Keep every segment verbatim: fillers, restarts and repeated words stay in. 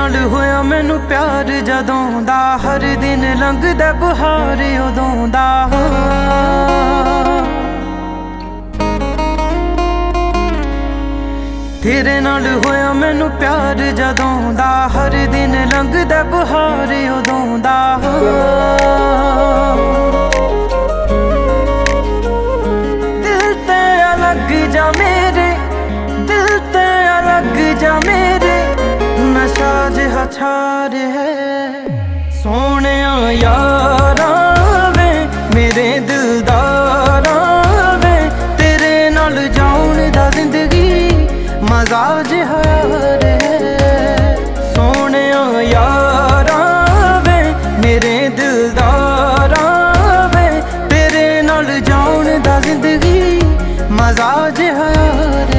नाल होया मैनू प्यार जदों दा, हर दिन लंघदा बहार उदों दा। तेरे नाल होया मैनू प्यार जदों दा, हर दिन लंघदा बहार उदों दा। दिल ते अलग जा मेरे, दिल ते अलग जा मेरे, नशा जिहा छा रहा है। सोहणिया यारा वे मेरे दिलदारा वे, तेरे नाल जाउण दा जिंदगी मजा जिहा रे। सोहणिया यारा वे मेरे दिलदारा वे, तेरे नाल जाउण दा जिंदगी मजा जिहा रे।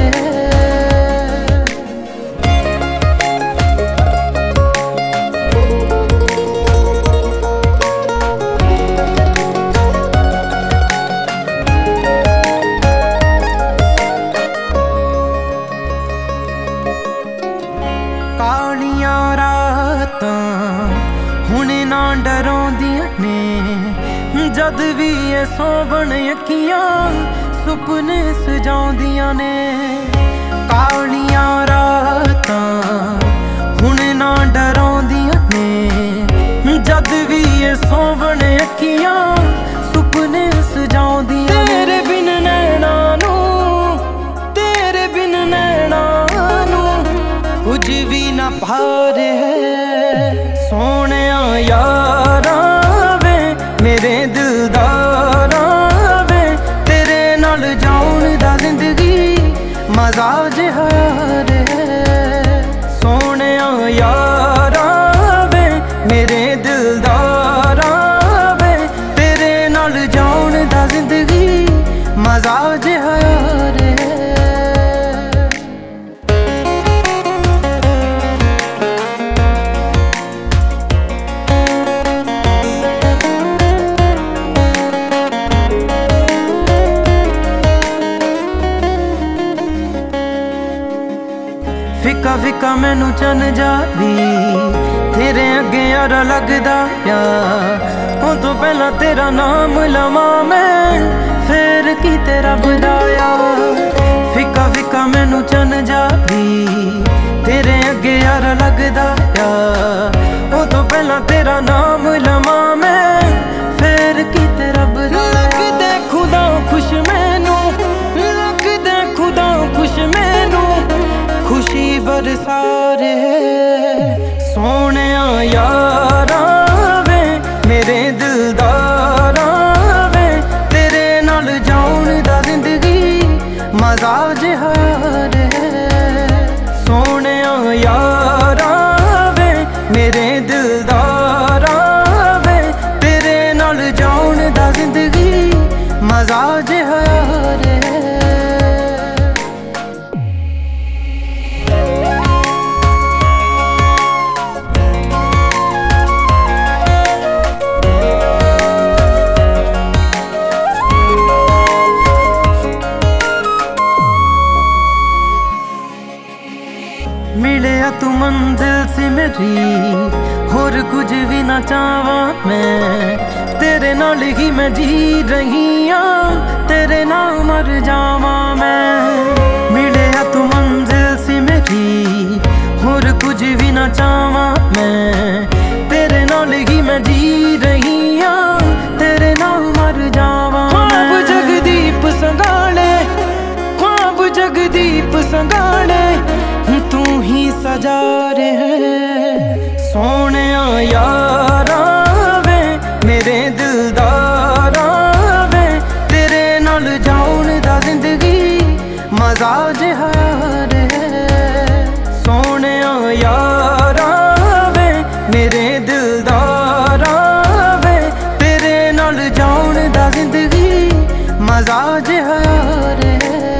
कालियां रातां हुणे ना डराउंदियां ने, जद भी ये सोवण अखियां सुपने सजाउंदियां ने। कालियां रातां हुणे ना डराउंदियां ने, जद भी ये सोवण अखियां सुपने सजाउंदियां। तेरे बिन नैना नू, तेरे बिन नैना नू कुछ भी ना भार है। सोहणिया यारा वे मेरे दिलदारा वे, तेरे नाल जाउण दा जिंदगी मजा जिहा रे। सोहणिया यारा वे मेरे दिलदारा वे, तेरे नाल जाउण दा जिंदगी मजा जिहा रे। फिका फिका मैनू चन जावी, तेरे अगे यारा लगदा या। उस तो पहला तेरा नाम लवां मैं, फिर की तेरा बदाया। फिका फिका मैनू चन जावी, तेरे अगे यारा लगदा या। उस तो पहला तेरा नाम लवां मैं, फिर की तेरा बदाया। लगदे खुदा खुश मैनू, लगदे खुदा खुश मैनू, खुशी बरसा रहे। सोहणिया यारा वे मेरे दिलदारा वे, तेरे नाल जाउण दा जिंदगी मजा जिहा रे। सोहणिया यारा वे मेरे दिलदारा वे, तेरे नाल जाउण दा जिंदगी मजा जिहा रे। मिलिया तू मंजिल सी मेरी, होर कुछ भी ना चाहवा मैं। तेरे नाल ही मैं जी रही हाँ, तेरे नाल मर जावा मैं। मिलिया तू मंजिल सी मेरी, होर कुछ भी ना चाहवा मैं। तेरे नाल ही मैं जी रही हाँ, तेरे नाल मर जावा। ख्वाब जगदीप संगाले, ख्वाब जगदीप संगाले, तू ही सजा रहे। सोहणिया यारा वे मेरे दिलदारा वे, तेरे नाल जाउण दा जिंदगी मजा जिहा रे। सोहणिया यारा वे मेरे दिलदारा वे, तेरे नाल जाउण दा जिंदगी मजा जिहा रे।